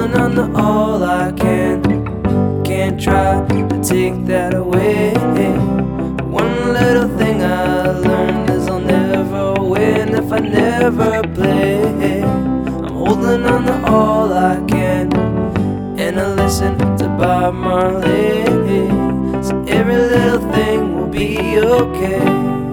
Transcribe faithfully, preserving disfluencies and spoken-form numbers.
holding on to all I can. Can't try to take that away. One little thing I learned is I'll never win if I never play. I'm holding on to all I can, and I listen to Bob Marley. So every little thing will be okay.